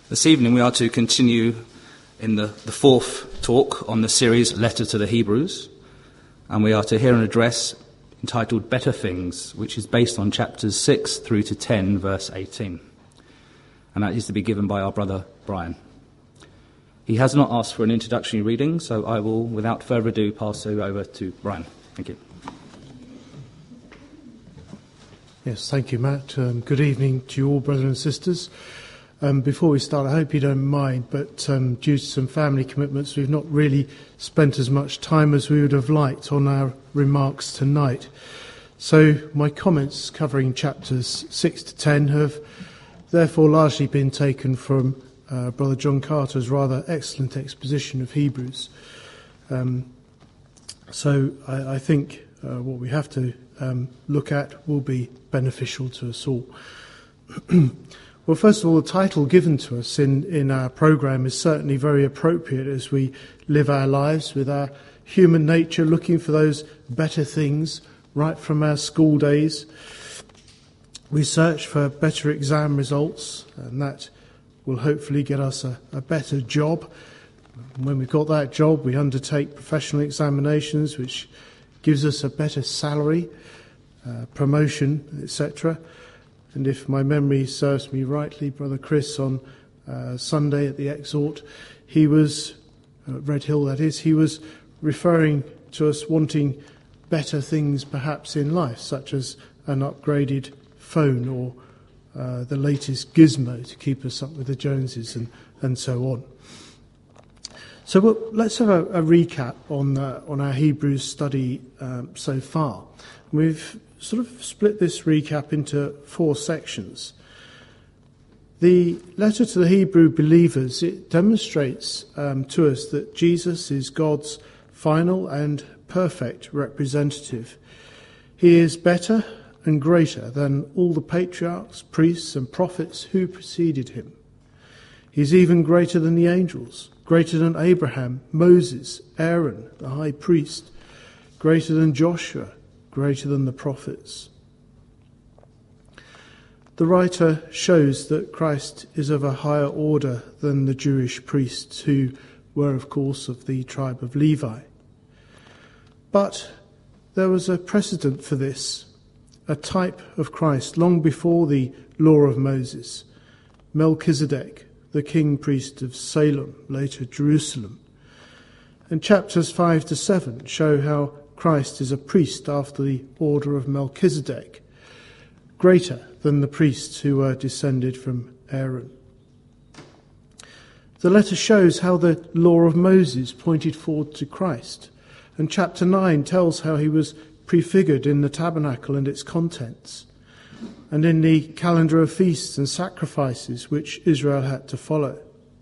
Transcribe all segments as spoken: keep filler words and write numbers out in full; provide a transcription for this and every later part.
This evening we are to continue in the, the fourth talk on the series Letter to the Hebrews, and we are to hear an address entitled Better Things, which is based on chapters six through to ten, verse eighteen. And that is to be given by our brother Brian. He has not asked for an introductory reading, so I will, without further ado, pass it over to Brian. Thank you. Yes, thank you, Matt. Um, good evening to you all, brothers and sisters. Um, before we start, I hope you don't mind, but um, due to some family commitments, we've not really spent as much time as we would have liked on our remarks tonight. So my comments covering chapters six to ten have therefore largely been taken from uh, Brother John Carter's rather excellent exposition of Hebrews. Um, so I, I think uh, what we have to um, look at will be beneficial to us all. Well, first of all, the title given to us in, in our programme is certainly very appropriate as we live our lives with our human nature looking for those better things right from our school days. We search for better exam results, and that will hopefully get us a, a better job. And when we've got that job, we undertake professional examinations, which gives us a better salary, uh, promotion, et cetera. And if my memory serves me rightly, Brother Chris on uh, Sunday at the Exhort, he was, uh, Red Hill that is, he was referring to us wanting better things perhaps in life, such as an upgraded phone or uh, the latest gizmo to keep us up with the Joneses and, and so on. So well, let's have a, a recap on, uh, on our Hebrews study um, so far. We've sort of split this recap into four sections. The letter to the Hebrew believers, it demonstrates um, to us that Jesus is God's final and perfect representative. He is better and greater than all the patriarchs, priests and prophets who preceded him. He's even greater than the angels, greater than Abraham, Moses, Aaron, the high priest, greater than Joshua, greater than the prophets. The writer shows that Christ is of a higher order than the Jewish priests, who were, of course, of the tribe of Levi. But there was a precedent for this, a type of Christ long before the law of Moses, Melchizedek, the king priest of Salem, later Jerusalem. And chapters five to seven show how Christ is a priest after the order of Melchizedek, greater than the priests who were descended from Aaron. The letter shows how the law of Moses pointed forward to Christ, and chapter nine tells how he was prefigured in the tabernacle and its contents, and in the calendar of feasts and sacrifices which Israel had to follow.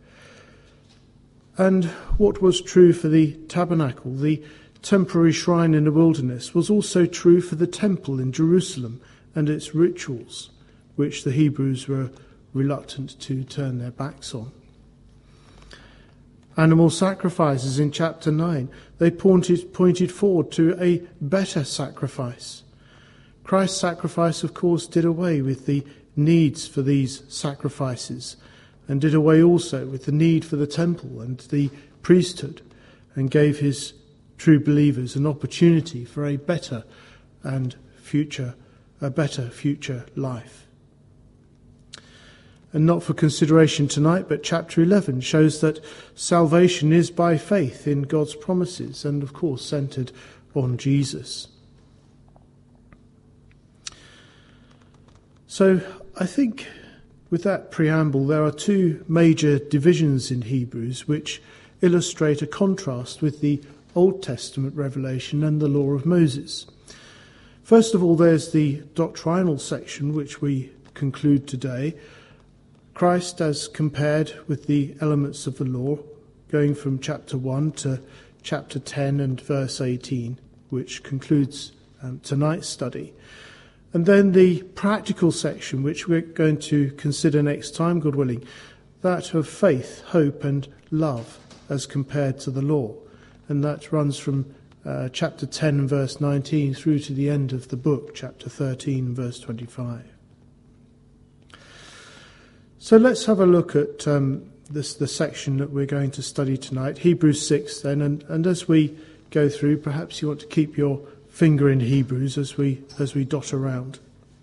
And what was true for the tabernacle, the temporary shrine in the wilderness, was also true for the temple in Jerusalem and its rituals, which the Hebrews were reluctant to turn their backs on. Animal sacrifices in chapter nine, they pointed, pointed forward to a better sacrifice. Christ's sacrifice, of course, did away with the needs for these sacrifices, and did away also with the need for the temple and the priesthood, and gave his true believers an opportunity for a better and future, a better future life. And not for consideration tonight, but chapter eleven shows that salvation is by faith in God's promises, and of course centred on Jesus. So I think with that preamble, there are two major divisions in Hebrews which illustrate a contrast with the Old Testament revelation and the law of Moses. First of all, there's the doctrinal section which we conclude today. Christ as compared with the elements of the law, going from chapter one to chapter ten and verse eighteen, which concludes um, tonight's study. And then the practical section, which we're going to consider next time, God willing, that of faith, hope and love as compared to the law. And that runs from uh, chapter ten and verse nineteen through to the end of the book, chapter thirteen and verse twenty-five. So let's have a look at um, this, the section that we're going to study tonight, Hebrews six then, and, and as we go through, perhaps you want to keep your finger in Hebrews as we as we dot around.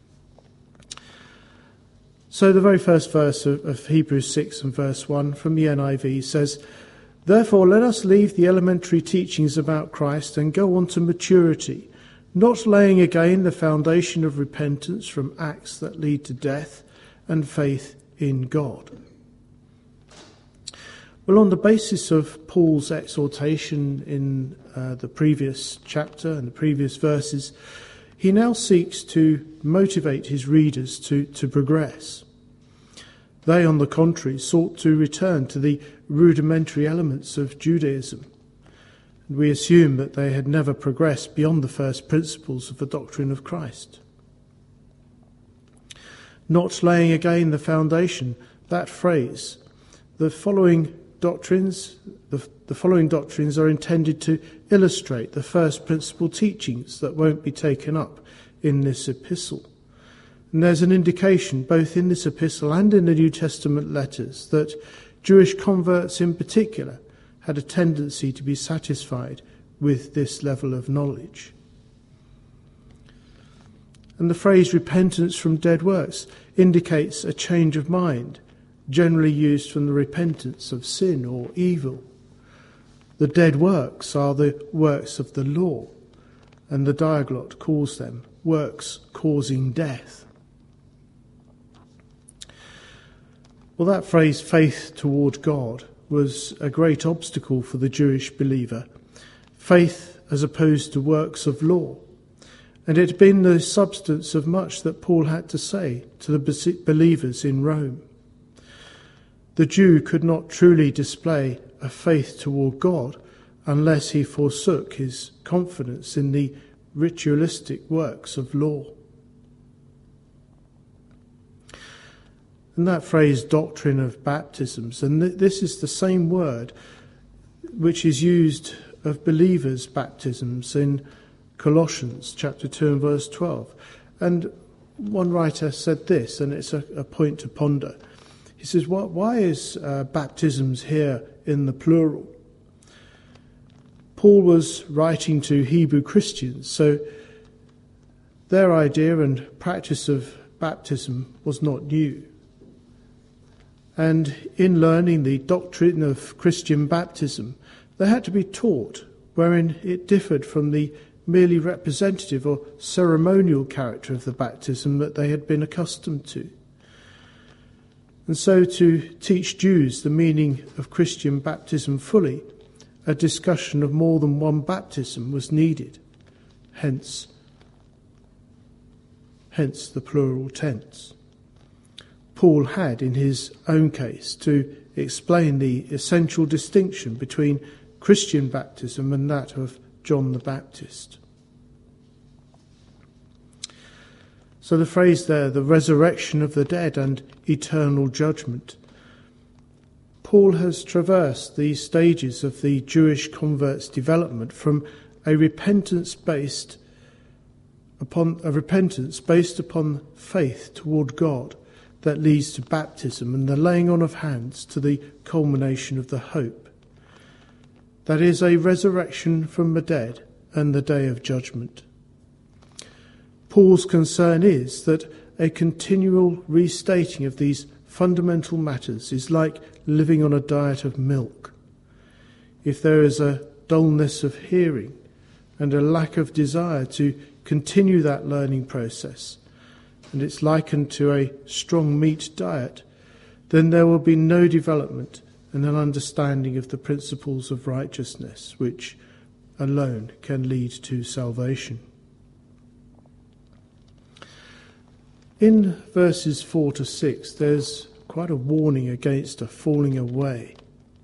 So the very first verse of, of Hebrews six and verse one from the N I V says, "Therefore let us leave the elementary teachings about Christ and go on to maturity, not laying again the foundation of repentance from acts that lead to death and faith in God." Well, on the basis of Paul's exhortation in uh, the previous chapter and the previous verses, he now seeks to motivate his readers to, to progress. They, on the contrary, sought to return to the rudimentary elements of Judaism. And we assume that they had never progressed beyond the first principles of the doctrine of Christ. Not laying again the foundation, that phrase, the following doctrines, the, the following doctrines are intended to illustrate the first principle teachings that won't be taken up in this epistle. And there's an indication, both in this epistle and in the New Testament letters, that Jewish converts in particular had a tendency to be satisfied with this level of knowledge. And the phrase repentance from dead works indicates a change of mind, generally used from the repentance of sin or evil. The dead works are the works of the law, and the Diaglott calls them works causing death. Well, that phrase, faith toward God, was a great obstacle for the Jewish believer. Faith as opposed to works of law. And it had been the substance of much that Paul had to say to the believers in Rome. The Jew could not truly display a faith toward God unless he forsook his confidence in the ritualistic works of law. And that phrase, doctrine of baptisms, and th- this is the same word which is used of believers' baptisms in Colossians chapter two and verse twelve. And one writer said this, and it's a, a point to ponder. He says, why, why is uh, baptisms here in the plural? Paul was writing to Hebrew Christians, so their idea and practice of baptism was not new. And in learning the doctrine of Christian baptism, they had to be taught wherein it differed from the merely representative or ceremonial character of the baptism that they had been accustomed to. And so to teach Jews the meaning of Christian baptism fully, a discussion of more than one baptism was needed. Hence, hence the plural tense. Paul had, in his own case, to explain the essential distinction between Christian baptism and that of John the Baptist. So the phrase there, the resurrection of the dead and eternal judgment. Paul has traversed the stages of the Jewish convert's development from a repentance based upon a repentance based upon faith toward God that leads to baptism and the laying on of hands to the culmination of the hope. That is a resurrection from the dead and the day of judgment. Paul's concern is that a continual restating of these fundamental matters is like living on a diet of milk. If there is a dullness of hearing and a lack of desire to continue that learning process, and it's likened to a strong meat diet, then there will be no development and an understanding of the principles of righteousness, which alone can lead to salvation. In verses four to six, there's quite a warning against a falling away.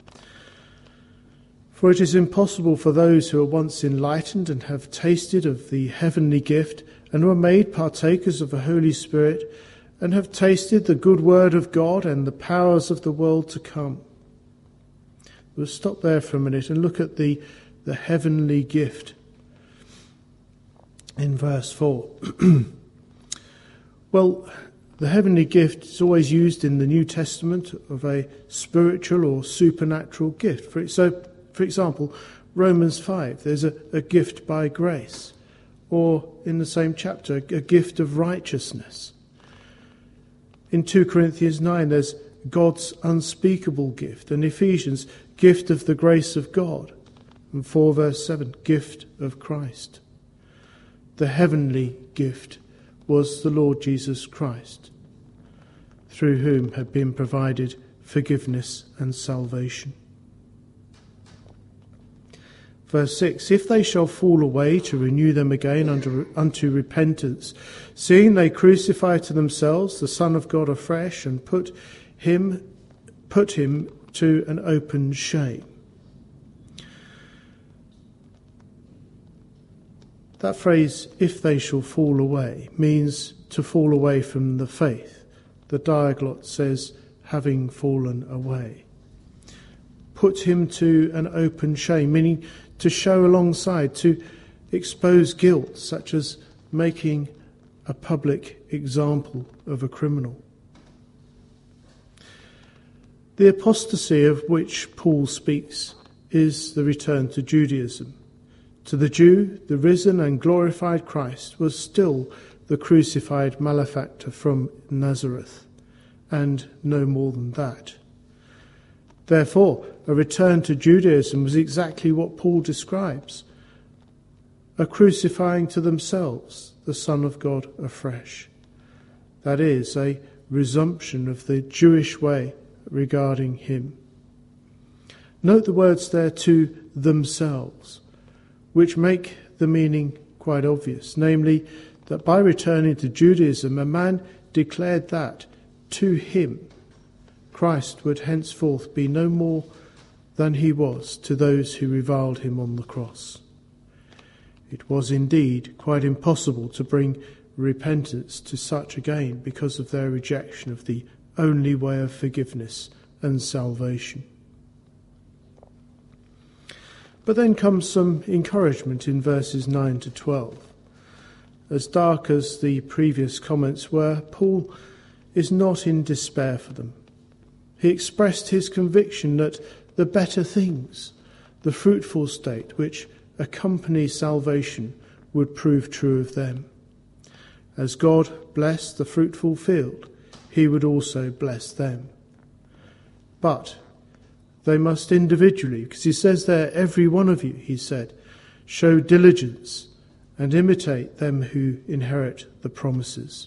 For it is impossible for those who are once enlightened and have tasted of the heavenly gift and were made partakers of the Holy Spirit and have tasted the good word of God and the powers of the world to come. We'll stop there for a minute and look at the, the heavenly gift in verse four. Well, The heavenly gift is always used in the New Testament of a spiritual or supernatural gift. For, so, for example, Romans five, there's a, a gift by grace. Or in the same chapter, a gift of righteousness. In two Corinthians nine, there's God's unspeakable gift. And Ephesians, gift of the grace of God. And four verse seven, gift of Christ. The heavenly gift was the Lord Jesus Christ, through whom had been provided forgiveness and salvation. Verse six, if they shall fall away, to renew them again unto, unto repentance, seeing they crucify to themselves the Son of God afresh, and put him, put him to an open shame. That phrase, if they shall fall away, means to fall away from the faith. The Diaglott says, having fallen away. Put him to an open shame, meaning to show alongside, to expose guilt, such as making a public example of a criminal. The apostasy of which Paul speaks is the return to Judaism. To the Jew, the risen and glorified Christ was still the crucified malefactor from Nazareth, and no more than that. Therefore, a return to Judaism was exactly what Paul describes, a crucifying to themselves the Son of God afresh. That is, a resumption of the Jewish way regarding him. Note the words there, to themselves, which make the meaning quite obvious, namely that by returning to Judaism, a man declared that to him Christ would henceforth be no more than he was to those who reviled him on the cross. It was indeed quite impossible to bring repentance to such again because of their rejection of the only way of forgiveness and salvation. But then comes some encouragement in verses nine to twelve. As dark as the previous comments were, Paul is not in despair for them. He expressed his conviction that the better things, the fruitful state which accompanies salvation, would prove true of them. As God blessed the fruitful field, he would also bless them. But they must individually, because he says there, every one of you, he said, show diligence and imitate them who inherit the promises.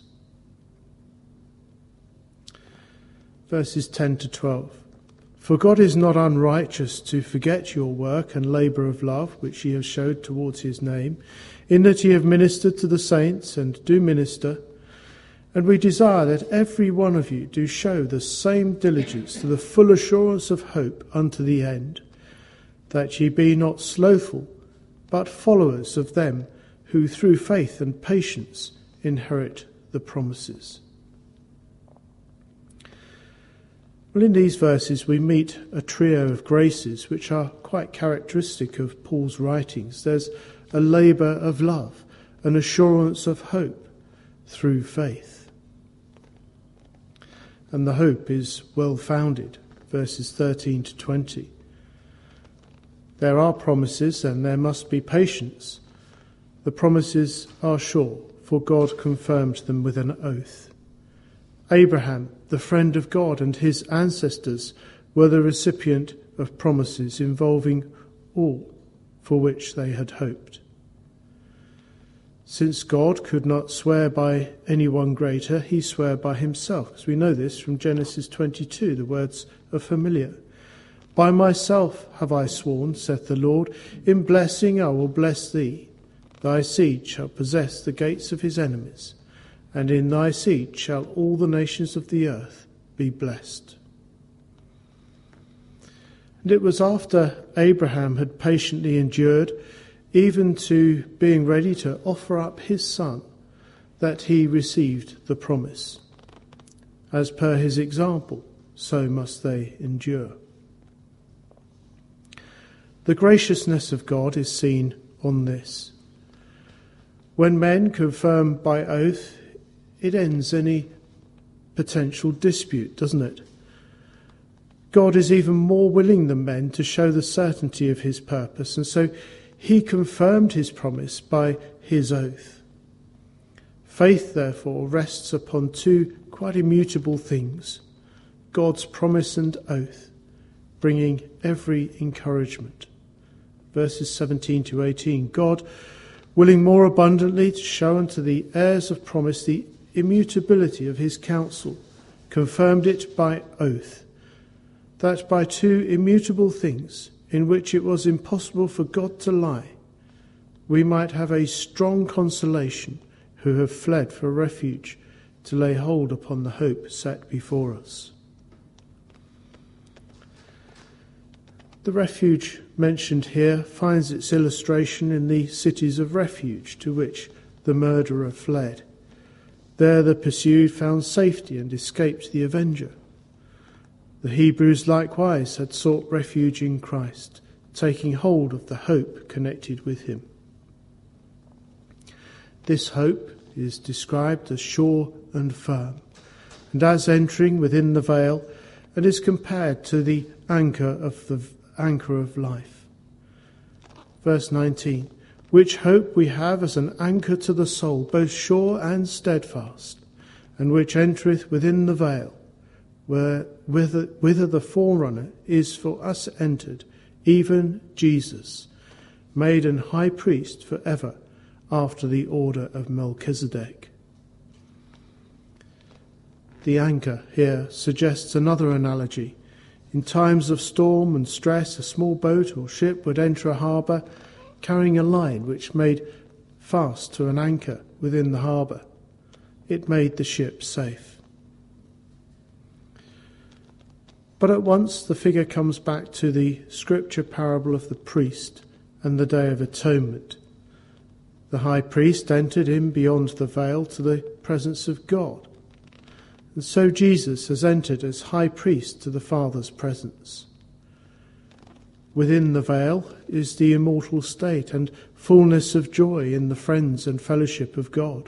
Verses ten to twelve. For God is not unrighteous to forget your work and labour of love, which ye have showed towards his name, in that ye have ministered to the saints and do minister. And we desire that every one of you do show the same diligence to the full assurance of hope unto the end, that ye be not slothful, but followers of them who through faith and patience inherit the promises. Well, in these verses we meet a trio of graces which are quite characteristic of Paul's writings. There's a labour of love, an assurance of hope through faith. And the hope is well founded, verses thirteen to twenty. There are promises and there must be patience. The promises are sure, for God confirmed them with an oath. Abraham, the friend of God, and his ancestors were the recipient of promises involving all for which they had hoped. Since God could not swear by anyone greater, he swore by himself. As we know this from Genesis twenty-two, the words are familiar. By myself have I sworn, saith the Lord, in blessing I will bless thee. Thy seed shall possess the gates of his enemies, and in thy seed shall all the nations of the earth be blessed. And it was after Abraham had patiently endured, even to being ready to offer up his son, that he received the promise. As per his example, so must they endure. The graciousness of God is seen on this. When men confirm by oath, it ends any potential dispute, doesn't it? God is even more willing than men to show the certainty of his purpose, and so he confirmed his promise by his oath. Faith, therefore, rests upon two quite immutable things: God's promise and oath, bringing every encouragement. Verses seventeen to eighteen, God, willing more abundantly to show unto the heirs of promise the immutability of his counsel, confirmed it by oath, that by two immutable things, in which it was impossible for God to lie, we might have a strong consolation who have fled for refuge to lay hold upon the hope set before us. The refuge mentioned here finds its illustration in the cities of refuge to which the murderer fled. There the pursued found safety and escaped the avenger. The Hebrews likewise had sought refuge in Christ, taking hold of the hope connected with him. This hope is described as sure and firm, and as entering within the veil, and is compared to the anchor of the anchor of life. Verse nineteen, which hope we have as an anchor to the soul, both sure and steadfast, and which entereth within the veil, where whither, whither the forerunner is for us entered, even Jesus, made an high priest for ever, after the order of Melchizedek. The anchor here suggests another analogy. In times of storm and stress, a small boat or ship would enter a harbour carrying a line which made fast to an anchor within the harbour. It made the ship safe. But at once the figure comes back to the scripture parable of the priest and the Day of Atonement. The high priest entered in beyond the veil to the presence of God. And so Jesus has entered as high priest to the Father's presence. Within the veil is the immortal state and fullness of joy in the friends and fellowship of God.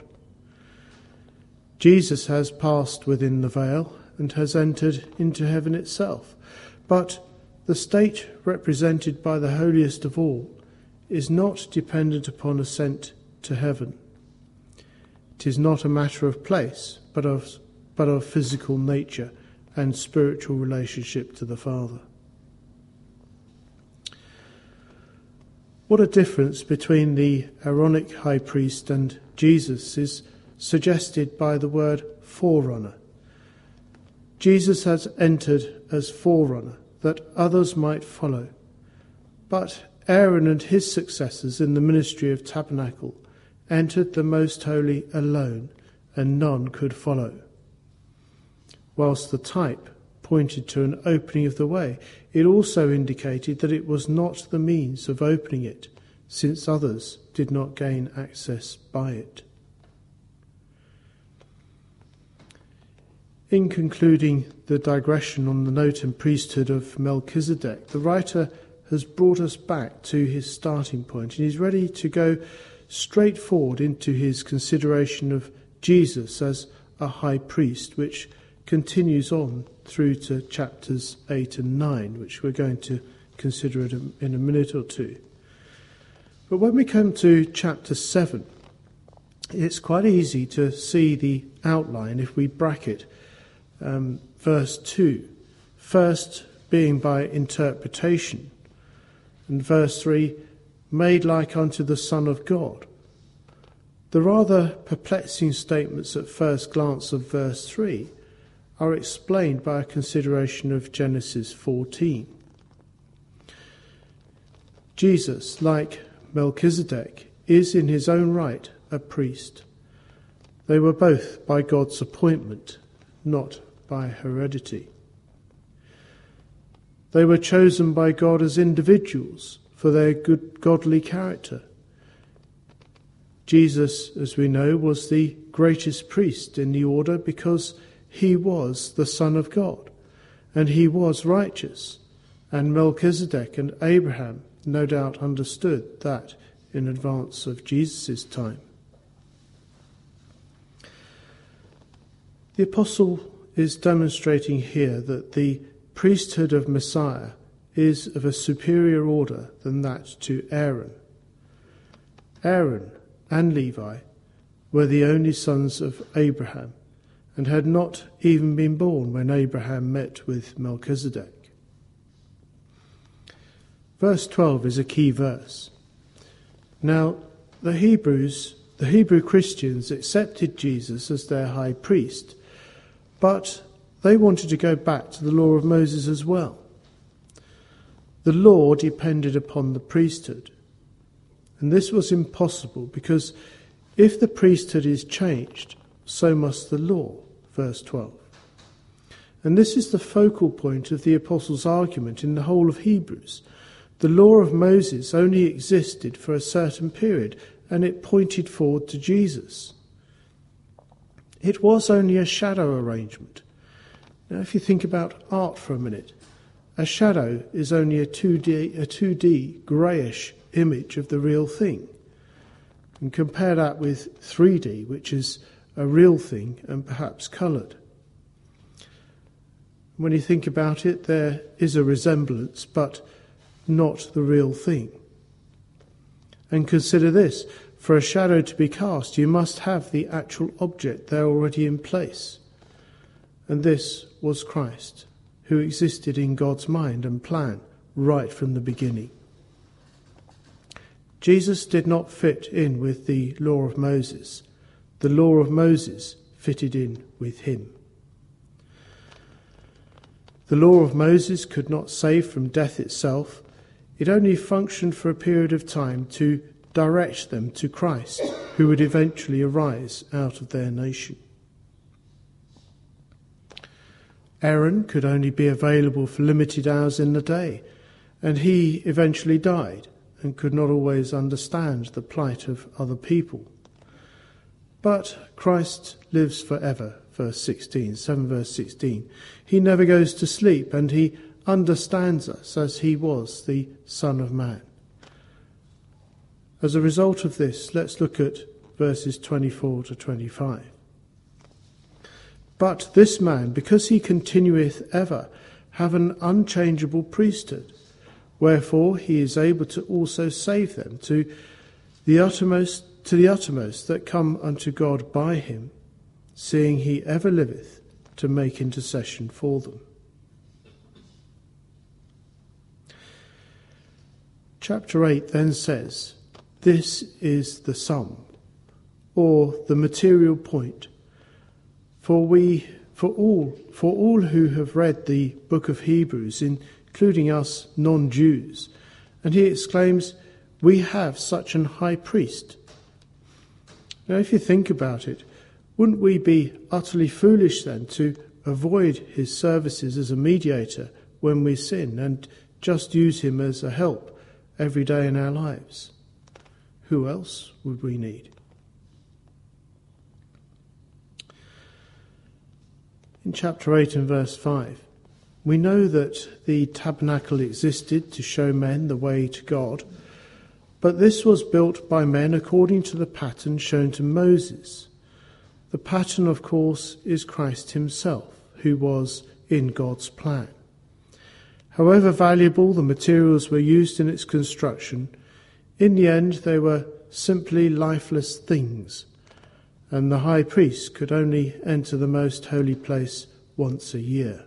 Jesus has passed within the veil and has entered into heaven itself. But the state represented by the holiest of all is not dependent upon ascent to heaven. It is not a matter of place, but of, but of physical nature and spiritual relationship to the Father. What a difference between the Aaronic high priest and Jesus is suggested by the word forerunner. Jesus has entered as forerunner, that others might follow. But Aaron and his successors in the ministry of tabernacle entered the most holy alone, and none could follow. Whilst the type pointed to an opening of the way, it also indicated that it was not the means of opening it, since others did not gain access by it. In concluding the digression on the note and priesthood of Melchizedek, the writer has brought us back to his starting point, and he's ready to go straight forward into his consideration of Jesus as a high priest, which continues on through to chapters eight and nine, which we're going to consider in a minute or two. But when we come to chapter seven, it's quite easy to see the outline if we bracket um, verse two, first being by interpretation, and verse three, made like unto the Son of God. The rather perplexing statements at first glance of verse three are explained by a consideration of Genesis fourteen. Jesus, like Melchizedek, is in his own right a priest. They were both by God's appointment, not by heredity. They were chosen by God as individuals for their good godly character. Jesus, as we know, was the greatest priest in the order because he was the Son of God, and he was righteous, and Melchizedek and Abraham no doubt understood that in advance of Jesus' time. The apostle is demonstrating here that the priesthood of Messiah is of a superior order than that to Aaron. Aaron and Levi were the only sons of Abraham and had not even been born when Abraham met with Melchizedek. Verse twelve is a key verse. Now, the Hebrews, the Hebrew Christians accepted Jesus as their high priest, but they wanted to go back to the law of Moses as well. The law depended upon the priesthood, and this was impossible because if the priesthood is changed, so must the law, verse twelve. And this is the focal point of the apostles' argument in the whole of Hebrews. The law of Moses only existed for a certain period, and it pointed forward to Jesus. It was only a shadow arrangement. Now, if you think about art for a minute, a shadow is only a two D, a two D greyish image of the real thing. And compare that with three D, which is a real thing and perhaps coloured. When you think about it, there is a resemblance, but not the real thing. And consider this, for a shadow to be cast, you must have the actual object there already in place. And this was Christ, who existed in God's mind and plan right from the beginning. Jesus did not fit in with the law of Moses. The law of Moses fitted in with him. The law of Moses could not save from death itself. It only functioned for a period of time to direct them to Christ, who would eventually arise out of their nation. Aaron could only be available for limited hours in the day, and he eventually died and could not always understand the plight of other people. But Christ lives forever, verse sixteen, seven verse sixteen. He never goes to sleep, and he understands us as he was the Son of Man. As a result of this, let's look at verses twenty-four to twenty-five. But this man, because he continueth ever, have an unchangeable priesthood, wherefore he is able to also save them to the uttermost, to the uttermost that come unto God by him, seeing he ever liveth to make intercession for them. Chapter eight then says, this is the sum, or the material point. For we, for all, for all who have read the book of Hebrews, including us non-Jews, and he exclaims, we have such an high priest. Now, if you think about it, wouldn't we be utterly foolish then to avoid his services as a mediator when we sin and just use him as a help every day in our lives? Who else would we need? In chapter eight and verse five, we know that the tabernacle existed to show men the way to God, but this was built by men according to the pattern shown to Moses. The pattern, of course, is Christ himself, who was in God's plan. However valuable the materials were used in its construction, in the end they were simply lifeless things, and the high priest could only enter the most holy place once a year.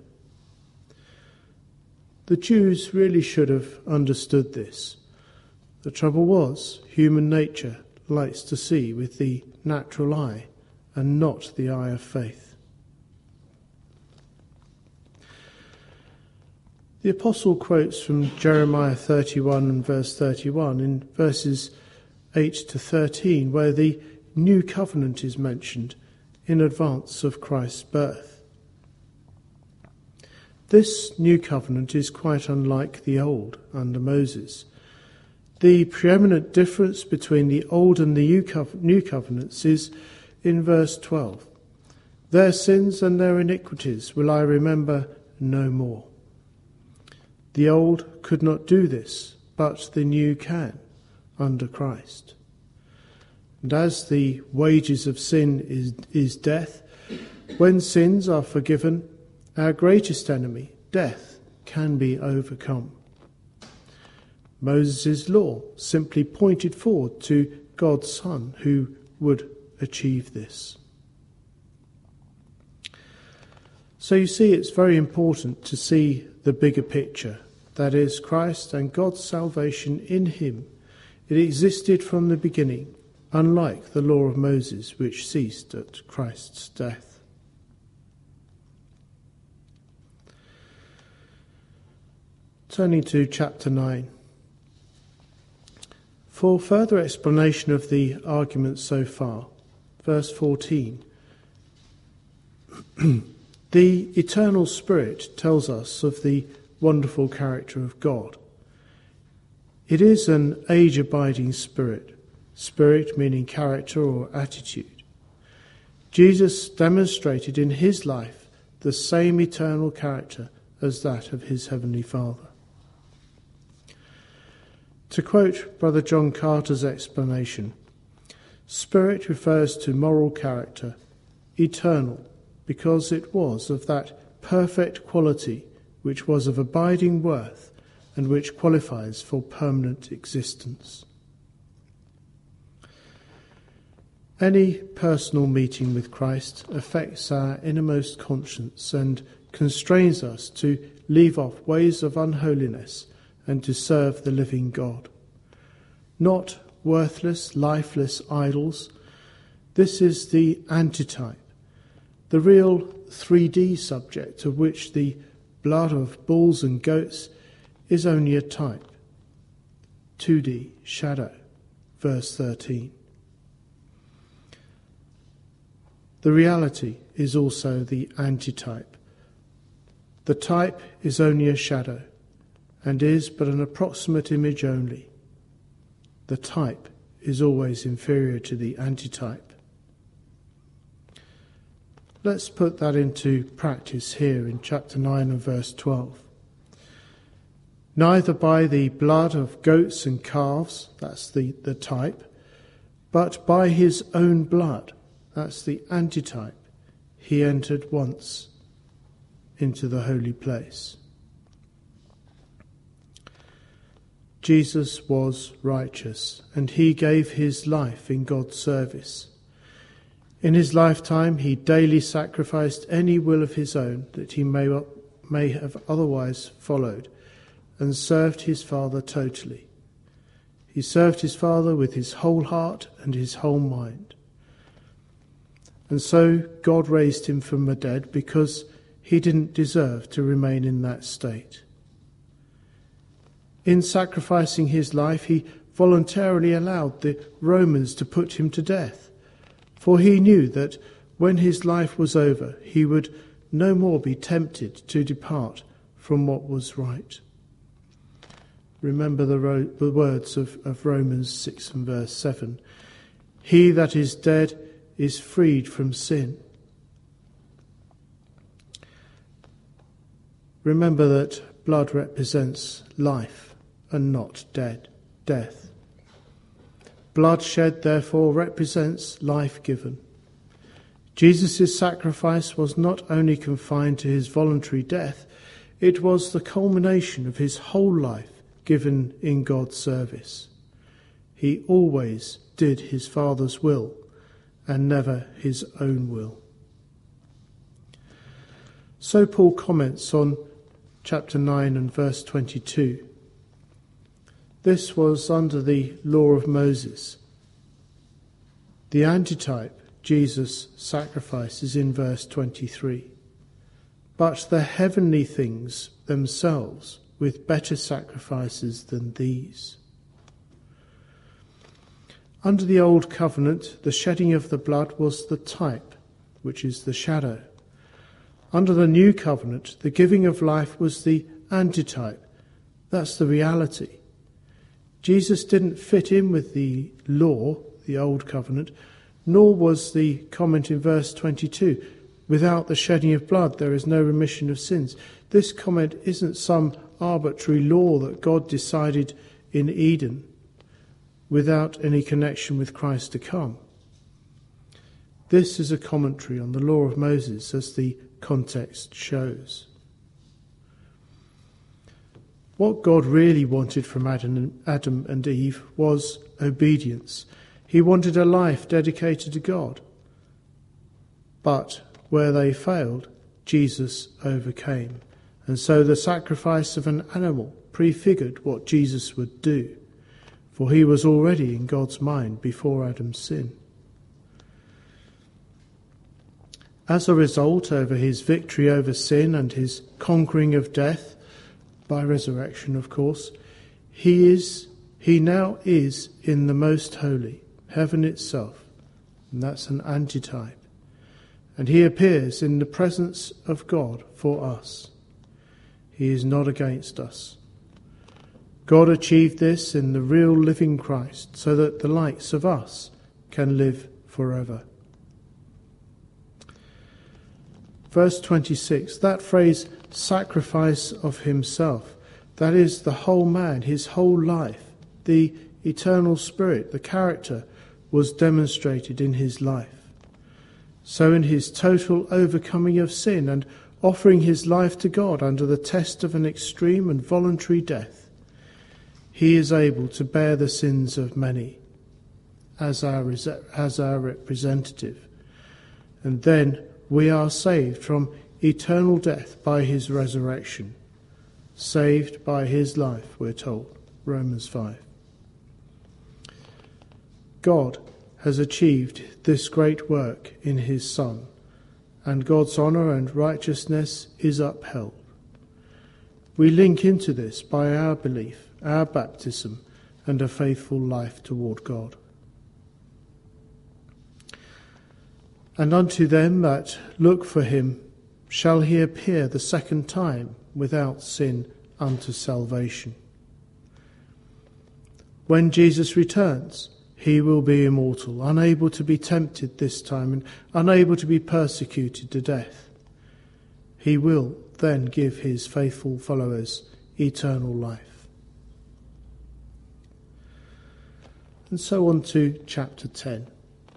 The Jews really should have understood this. The trouble was, human nature likes to see with the natural eye and not the eye of faith. The apostle quotes from Jeremiah thirty-one and verse thirty-one in verses eight to thirteen, where the new covenant is mentioned in advance of Christ's birth. This new covenant is quite unlike the old under Moses. The preeminent difference between the old and the new covenants is in verse twelve. Their sins and their iniquities will I remember no more. The old could not do this, but the new can under Christ. And as the wages of sin is, is death, When sins are forgiven, our greatest enemy, death, can be overcome. Moses' law simply pointed forward to God's Son who would achieve this. So you see, it's very important to see the bigger picture, that is, Christ and God's salvation in him. It existed from the beginning, unlike the law of Moses, which ceased at Christ's death. Turning to chapter nine. For further explanation of the arguments so far, verse fourteen. The eternal Spirit tells us of the wonderful character of God. It is an age-abiding Spirit, Spirit meaning character or attitude. Jesus demonstrated in his life the same eternal character as that of his Heavenly Father. To quote Brother John Carter's explanation, Spirit refers to moral character, eternal, because it was of that perfect quality which was of abiding worth and which qualifies for permanent existence. Any personal meeting with Christ affects our innermost conscience and constrains us to leave off ways of unholiness and to serve the living God. Not worthless, lifeless idols. This is the antitype, the real three D subject of which the blood of bulls and goats is only a type. two D, shadow, verse thirteen. The reality is also the antitype. The type is only a shadow, and is but an approximate image only. The type is always inferior to the antitype. Let's put that into practice here in chapter nine and verse twelve. Neither by the blood of goats and calves, that's the, the type, but by his own blood, that's the antitype, he entered once into the holy place. Jesus was righteous, and he gave his life in God's service. In his lifetime, he daily sacrificed any will of his own that he may, may have otherwise followed, and served his Father totally. He served his Father with his whole heart and his whole mind. And so God raised him from the dead because he didn't deserve to remain in that state. In sacrificing his life, he voluntarily allowed the Romans to put him to death, for he knew that when his life was over, he would no more be tempted to depart from what was right. Remember the, ro- the words of, of Romans six and verse seven. He that is dead is freed from sin. Remember that blood represents life and not dead, death. Blood shed, therefore, represents life given. Jesus' sacrifice was not only confined to his voluntary death, it was the culmination of his whole life given in God's service. He always did his Father's will and never his own will. So Paul comments on chapter nine and verse twenty-two. This was under the law of Moses. The antitype, Jesus' sacrifice, is in verse twenty-three. But the heavenly things themselves with better sacrifices than these. Under the old covenant, the shedding of the blood was the type, which is the shadow. Under the new covenant, the giving of life was the antitype. That's the reality. Jesus didn't fit in with the law, the old covenant, nor was the comment in verse twenty-two, without the shedding of blood there is no remission of sins. This comment isn't some arbitrary law that God decided in Eden without any connection with Christ to come. This is a commentary on the law of Moses as the context shows. What God really wanted from Adam and Eve was obedience. He wanted a life dedicated to God. But where they failed, Jesus overcame. And so the sacrifice of an animal prefigured what Jesus would do, for he was already in God's mind before Adam's sin. As a result, over his victory over sin and his conquering of death, by resurrection of course, he is, he now is in the most holy, heaven itself, and that's an antitype. And he appears in the presence of God for us. He is not against us. God achieved this in the real living Christ, so that the likes of us can live forever. Verse twenty-six, that phrase, sacrifice of himself, that is the whole man, his whole life, the eternal spirit, the character, was demonstrated in his life. So in his total overcoming of sin and offering his life to God under the test of an extreme and voluntary death, he is able to bear the sins of many as our, as our representative. And then we are saved from eternal death by his resurrection, saved by his life, we're told, Romans five. God has achieved this great work in his Son, and God's honour and righteousness is upheld. We link into this by our belief, our baptism, and a faithful life toward God. And unto them that look for him shall he appear the second time without sin unto salvation. When Jesus returns, he will be immortal, unable to be tempted this time and unable to be persecuted to death. He will then give his faithful followers eternal life. And so on to chapter ten.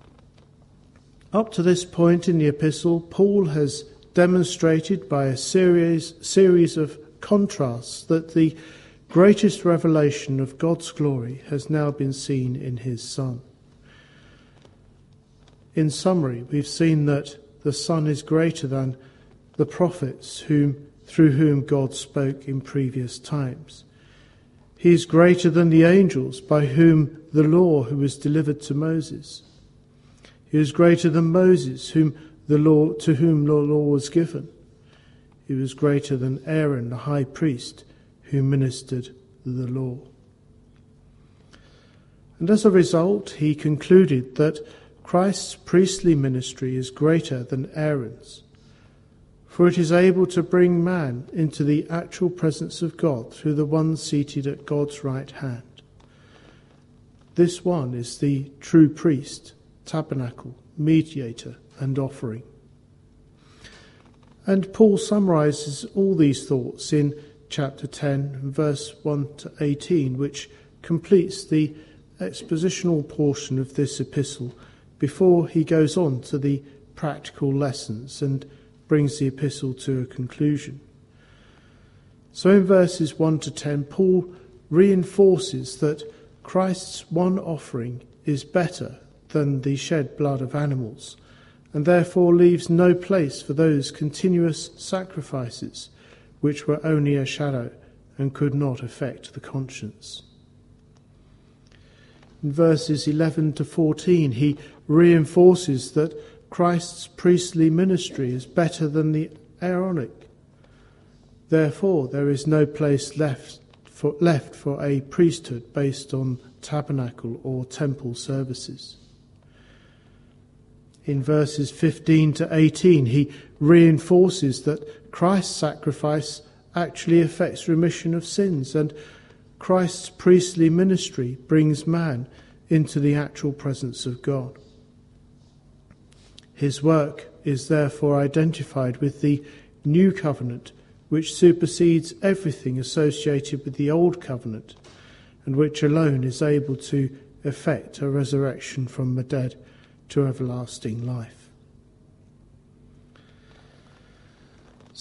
Up to this point in the epistle, Paul has demonstrated by a series, series of contrasts that the greatest revelation of God's glory has now been seen in his Son. In summary, we've seen that the Son is greater than the prophets whom, through whom God spoke in previous times. He is greater than the angels by whom the law who was delivered to Moses. He is greater than Moses, whom the law, to whom the law was given. He was greater than Aaron, the high priest, who ministered the law. And as a result, he concluded that Christ's priestly ministry is greater than Aaron's, for it is able to bring man into the actual presence of God through the one seated at God's right hand. This one is the true priest, tabernacle, mediator, and offering. And Paul summarizes all these thoughts in chapter ten, verse one to eighteen, which completes the expositional portion of this epistle before he goes on to the practical lessons and brings the epistle to a conclusion. So in verses one to ten, Paul reinforces that Christ's one offering is better than the shed blood of animals, and therefore leaves no place for those continuous sacrifices which were only a shadow and could not affect the conscience. In verses eleven to fourteen, he reinforces that Christ's priestly ministry is better than the Aaronic. Therefore, there is no place left for, left for a priesthood based on tabernacle or temple services. In verses fifteen to eighteen, he reinforces that Christ's sacrifice actually affects remission of sins, and Christ's priestly ministry brings man into the actual presence of God. His work is therefore identified with the new covenant, which supersedes everything associated with the old covenant, and which alone is able to effect a resurrection from the dead to everlasting life.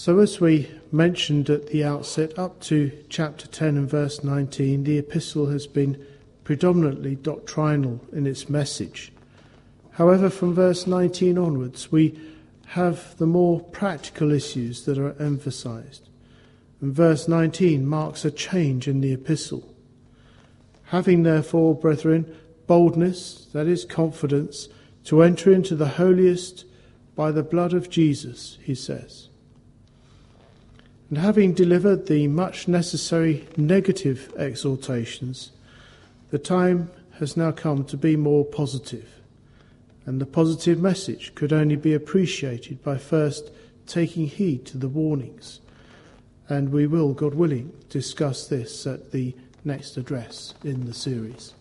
So as we mentioned at the outset, up to chapter ten and verse nineteen, the epistle has been predominantly doctrinal in its message. However, from verse nineteen onwards, we have the more practical issues that are emphasized. And verse nineteen marks a change in the epistle. Having therefore, brethren, boldness, that is confidence, to enter into the holiest by the blood of Jesus, he says. And having delivered the much necessary negative exhortations, the time has now come to be more positive. And the positive message could only be appreciated by first taking heed to the warnings. And we will, God willing, discuss this at the next address in the series.